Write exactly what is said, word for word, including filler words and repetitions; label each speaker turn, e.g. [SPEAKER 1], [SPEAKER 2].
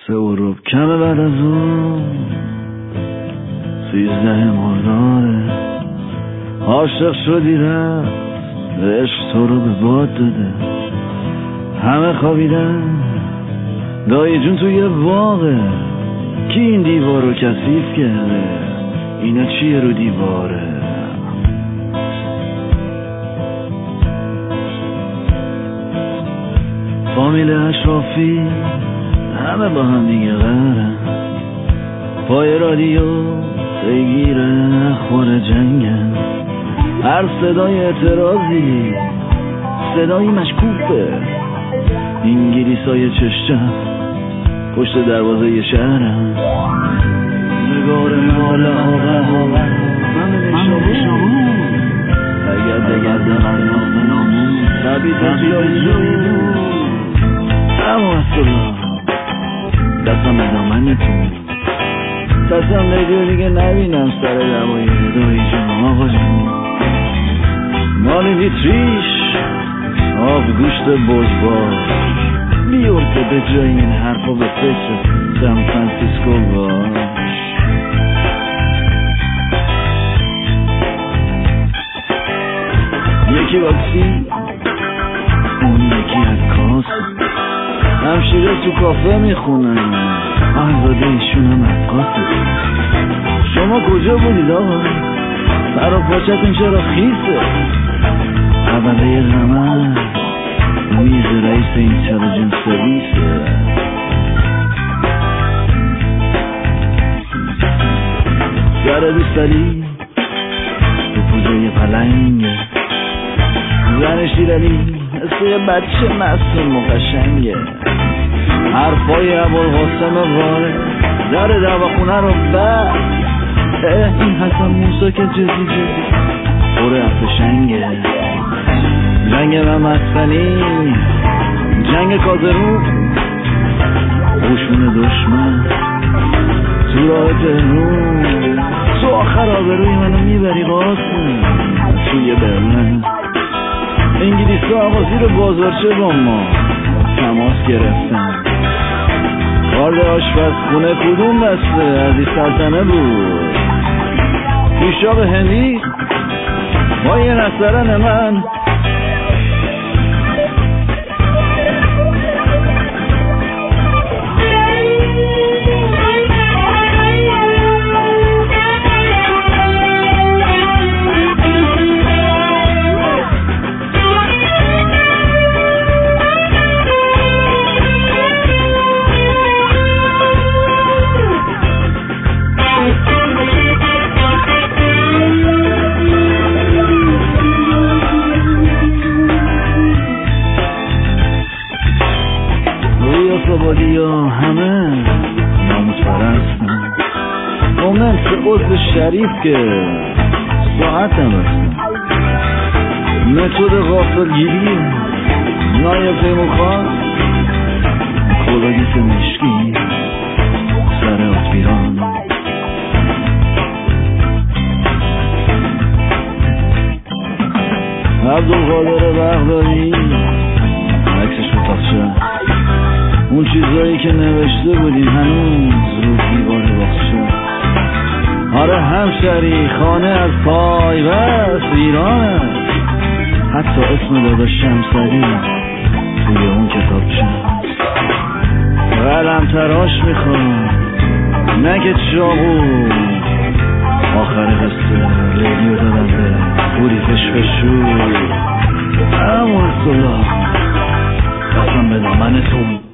[SPEAKER 1] سه و رب کمه بعد از اون سیزده مرداده عاشق شدی رفت عشق تو رو به باد داده همه خوابیدن دایی جون توی واقع کی این دیوار رو کثیف کرده اینا چیه رو دیواره فامیل اشرافی همه با هم دیگه قرارن پای رادیو بگیر اخبار جنگن هر صدای اعتراضی صدایی مشکوفه انگلیسای چشم پشت دروازه شهرم نگار مال آقا من نشابون اگر بگردم من نامون تبید بیایی اما اصلا دستم به دامنتون دستم دیگه دیگه نبینم سر دمایی دایی جون آقا جون مال ویتریش آب گوشت بزبار بیورده به جای این حرفا به فکر سان فرانسیسکو باش یکی واکسی اون یکی عکاس همشیره تو کافه میخونن آهزاده ایشون هم عکاسه شما کجا بودید آقا؟ سر و پاچتون چرا خیسه؟ اوله غمه میز رئیس اینتلیجنس سرویسه سر دوستالی تو پوزه پلنگه زن شیرلی مثل یه بچه معصوم و قشنگه حرفای ابوالقاسم واره در دواخونه رو بر این حسن موسی که جزی جزی خوره افشنگه جنگ ممسکنی جنگ کازرون خوشون دشمن تو راه تهرون تو آخر آبروی منو میبری قاسم توی برلن انگلیس ها آقا زیر بازارچه با ما تماس گرفتن کارد آشپز خونه کدوم بسته عزیز سلطنه بود پیشاق هندی با یه نسترن من ها همه ناموس پرستن مومن سه عضو شریف که ساعت هم هستن متود غافل گیری نایب پیمون خواست کلاگیس مشکی سر آتبیران عبدالقادر بغدادی عکسش متاخشه اون چیزایی که نوشته بودیم هنوز رو دیوار باخشه آره همشری خانه از پای بس ایران حتی اسم دادا شمسری توی اون کتاب شد قلم تراش میخوام نگه چاقو آخر قصه ریدیو دادم به بوری فشفشو اما اصلا قسم به دامنتون